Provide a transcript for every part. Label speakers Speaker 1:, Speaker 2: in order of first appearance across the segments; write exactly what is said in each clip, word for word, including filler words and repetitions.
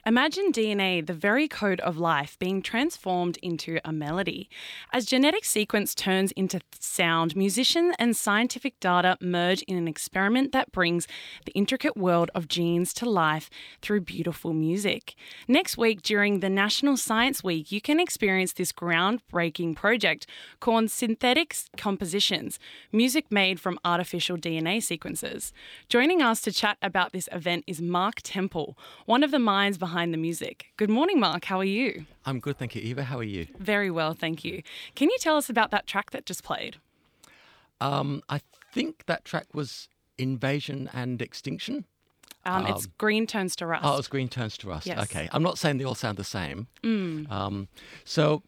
Speaker 1: Imagine D N A, the very code of life, being transformed into a melody. As genetic sequence turns into sound, musician and scientific data merge in an experiment that brings the intricate world of genes to life through beautiful music. Next week, during the National Science Week, you can experience this groundbreaking project called Synthetic Compositions, music made from artificial D N A sequences. Joining us to chat about this event is Mark Temple, one of the minds behind behind the music. Good morning, Mark. How are you?
Speaker 2: I'm good, thank you. Eva, how are you?
Speaker 1: Very well, thank you. Can you tell us about that track that just played?
Speaker 2: Um, I think that track was Invasion and Extinction.
Speaker 1: Um, it's
Speaker 2: Um,
Speaker 1: Green Turns to Rust.
Speaker 2: Oh, it's Green Turns to Rust.
Speaker 1: Yes.
Speaker 2: Okay. I'm not saying they all sound the same.
Speaker 1: Mm.
Speaker 2: Um, so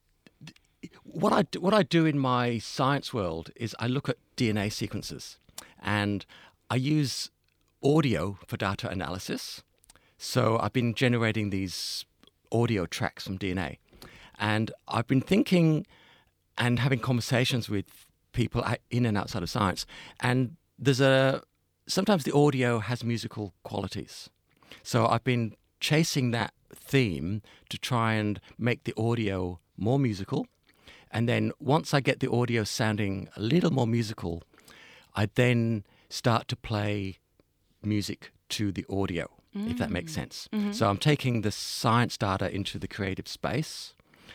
Speaker 2: th- what I, do, what I do in my science world is I look at D N A sequences and I use audio for data analysis. So I've been generating these audio tracks from D N A. And I've been thinking and having conversations with people in and outside of science. And there's a sometimes the audio has musical qualities. So I've been chasing that theme to try and make the audio more musical. And then once I get the audio sounding a little more musical, I then start to play music to the audio, mm. if that makes sense. Mm-hmm. So I'm taking the science data into the creative space.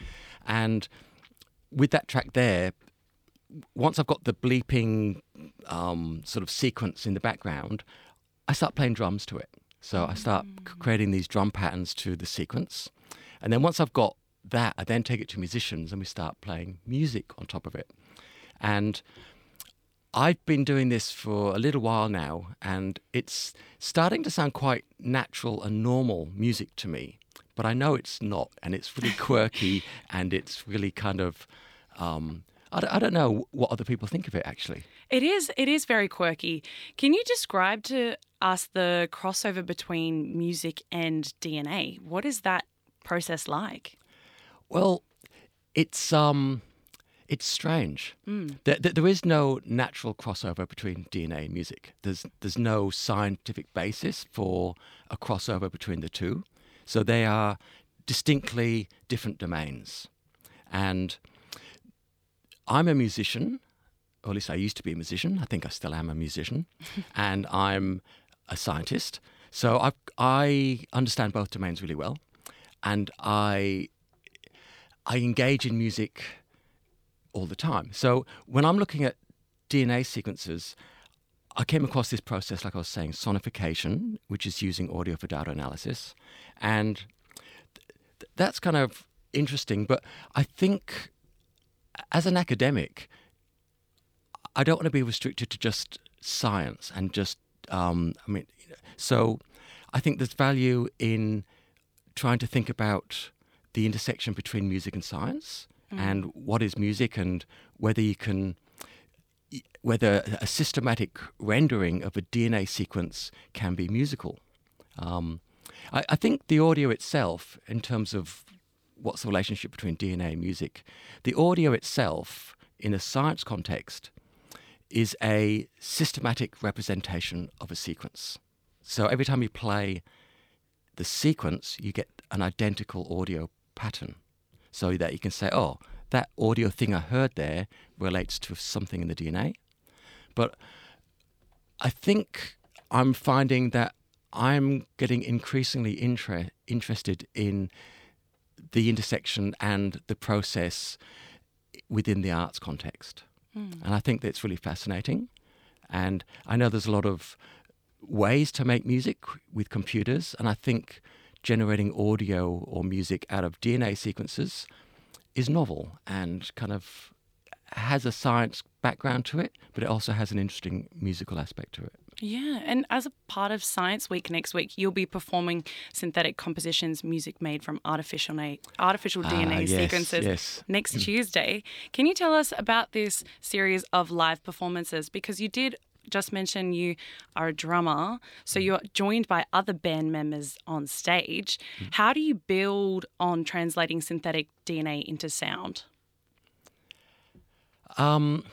Speaker 2: And with that track there, once I've got the bleeping um, sort of sequence in the background, I start playing drums to it. So I start mm. creating these drum patterns to the sequence. And then once I've got that, I then take it to musicians and we start playing music on top of it. And I've been doing this for a little while now, and it's starting to sound quite natural and normal music to me. But I know it's not, and it's really quirky, and it's really kind of, um, I, don't, I don't know what other people think of it, actually.
Speaker 1: It is, it is very quirky. Can you describe to us the crossover between music and D N A? What is that process like?
Speaker 2: Well, it's... Um, It's strange. Mm. There, there is no natural crossover between D N A and music. There's there's no scientific basis for a crossover between the two. So they are distinctly different domains. And I'm a musician, or at least I used to be a musician. I think I still am a musician. And I'm a scientist. So I I understand both domains really well. And I I engage in music all the time. So when I'm looking at D N A sequences, I came across this process, like I was saying, sonification, which is using audio for data analysis. And th- that's kind of interesting. But I think as an academic, I don't want to be restricted to just science and just, um, I mean, so I think there's value in trying to think about the intersection between music and science. And what is music, and whether you can, whether a systematic rendering of a D N A sequence can be musical. Um, I, I think the audio itself, in terms of what's the relationship between D N A and music, the audio itself, in a science context, is a systematic representation of a sequence. So every time you play the sequence, you get an identical audio pattern. So that you can say, oh, that audio thing I heard there relates to something in the D N A. But I think I'm finding that I'm getting increasingly inter- interested in the intersection and the process within the arts context. Mm. And I think that's really fascinating. And I know there's a lot of ways to make music with computers, and I think generating audio or music out of D N A sequences is novel and kind of has a science background to it, but it also has an interesting musical aspect to it.
Speaker 1: Yeah, and as a part of Science Week next week, you'll be performing Synthetic Compositions, music made from artificial na- artificial D N A
Speaker 2: ah, yes,
Speaker 1: sequences
Speaker 2: yes.
Speaker 1: next Tuesday. Can you tell us about this series of live performances? Because you did just mention you are a drummer, so you're joined by other band members on stage. Mm. How do you build on translating synthetic D N A into sound?
Speaker 2: Um,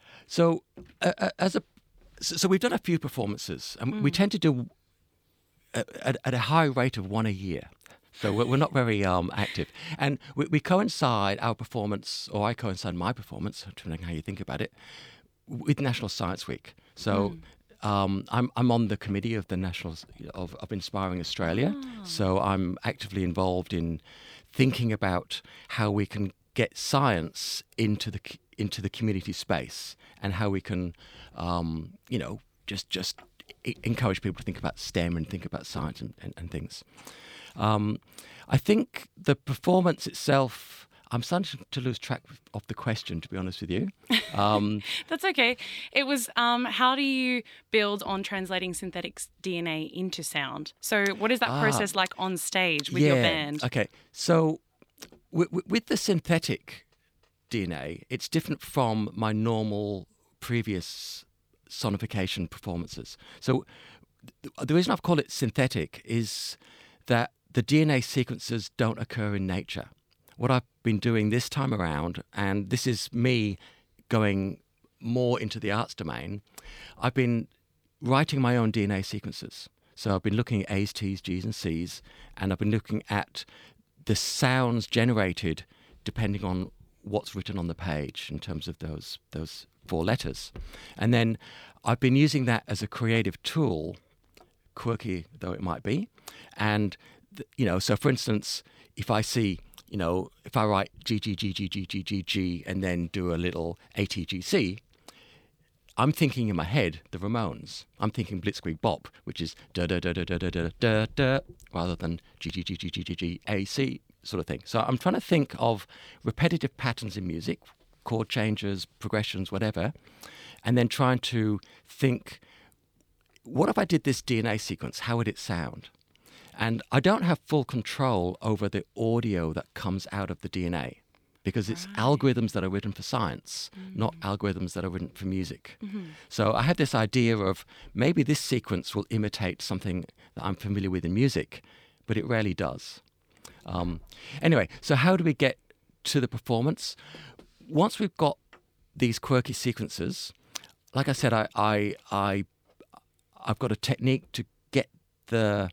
Speaker 2: so uh, as a so we've done a few performances, and mm. we tend to do at, at a high rate of one a year. So we're, we're not very um, active. And we, we coincide our performance, or I coincide my performance, depending on how you think about it, with National Science Week. So mm. um, I'm I'm on the committee of the National of, of Inspiring Australia. Oh. So I'm actively involved in thinking about how we can get science into the into the community space, and how we can, um, you know, just just encourage people to think about STEM and think about science and, and, and things. Um, I think the performance itself, I'm starting to lose track of the question, to be honest with you. Um,
Speaker 1: That's okay. It was, um, how do you build on translating synthetic D N A into sound? So what is that ah, process like on stage with
Speaker 2: yeah,
Speaker 1: your band?
Speaker 2: Okay. So w- w- with the synthetic D N A, it's different from my normal previous sonification performances. So th- the reason I've called it synthetic is that the D N A sequences don't occur in nature. What I've been doing this time around, and this is me going more into the arts domain, I've been writing my own D N A sequences. So I've been looking at A's, T's, G's and C's, and I've been looking at the sounds generated depending on what's written on the page in terms of those those four letters. And then I've been using that as a creative tool, quirky though it might be. And, th- you know, so for instance, if I see, you know, if I write G, G, G, G, G, G, G, G, and then do a little A, T, G, C, I'm thinking in my head the Ramones. I'm thinking Blitzkrieg Bop, which is da da da da da da da da da, rather than G, G, G, G, G, G, G, A, C sort of thing. So I'm trying to think of repetitive patterns in music, chord changes, progressions, whatever, and then trying to think, what if I did this D N A sequence? How would it sound? And I don't have full control over the audio that comes out of the D N A, because it's right. algorithms that are written for science, mm. not algorithms that are written for music. Mm-hmm. So I had this idea of maybe this sequence will imitate something that I'm familiar with in music, but it rarely does. Um, anyway, so how do we get to the performance? Once we've got these quirky sequences, like I said, I, I, I, I've got a technique to get the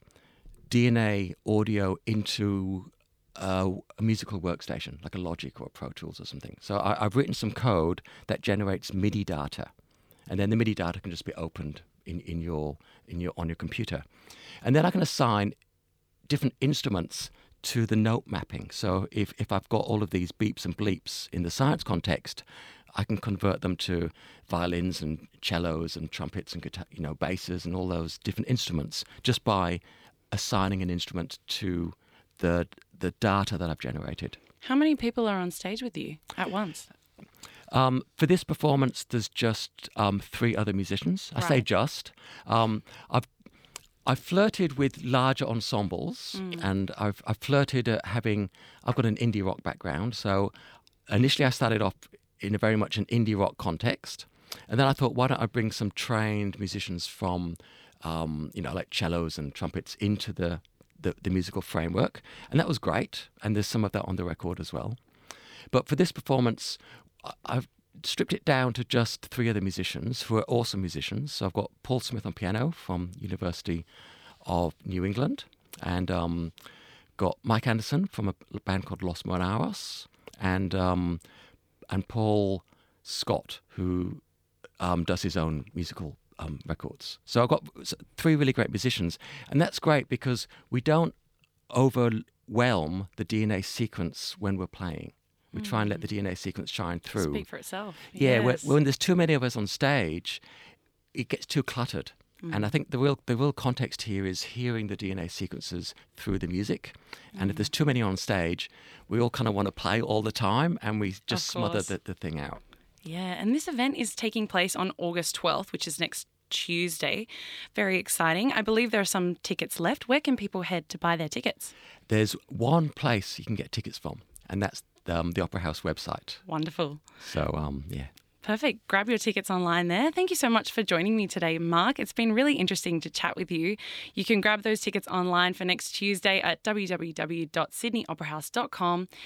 Speaker 2: D N A audio into uh, a musical workstation, like a Logic or a Pro Tools or something. So I, I've written some code that generates MIDI data, and then the MIDI data can just be opened in, in your in your on your computer, and then I can assign different instruments to the note mapping. So if, if I've got all of these beeps and bleeps in the science context, I can convert them to violins and cellos and trumpets and guitar, you know, basses and all those different instruments just by assigning an instrument to the the data that I've generated.
Speaker 1: How many people are on stage with you at once?
Speaker 2: Um, for this performance, there's just um, three other musicians. I right. say just. Um, I've I've flirted with larger ensembles, mm. and I've I've flirted at having. I've got an indie rock background, so initially I started off in a very much an indie rock context, and then I thought, why don't I bring some trained musicians from, um, you know, like cellos and trumpets into the, the the musical framework, and that was great. And there's some of that on the record as well. But for this performance, I've stripped it down to just three other musicians who are awesome musicians. So I've got Paul Smith on piano from University of New England, and um, got Mike Anderson from a band called Los Monaros, and um, and Paul Scott, who um, does his own musical um, records. So I've got three really great musicians, and that's great because we don't overwhelm the D N A sequence when we're playing. We try and let the D N A sequence shine through.
Speaker 1: Speak for itself.
Speaker 2: Yeah,
Speaker 1: yes.
Speaker 2: when, when there's too many of us on stage, it gets too cluttered. Mm. And I think the real the real context here is hearing the D N A sequences through the music. Mm. And if there's too many on stage, we all kind of want to play all the time, and we just smother the, the thing out.
Speaker 1: Yeah, and this event is taking place on August twelfth, which is next Tuesday. Very exciting. I believe there are some tickets left. Where can people head to buy their tickets?
Speaker 2: There's one place you can get tickets from, and that's Um, the Opera House website.
Speaker 1: Wonderful.
Speaker 2: So, um, yeah.
Speaker 1: Perfect. Grab your tickets online there. Thank you so much for joining me today, Mark. It's been really interesting to chat with you. You can grab those tickets online for next Tuesday at w w w dot sydney opera house dot com.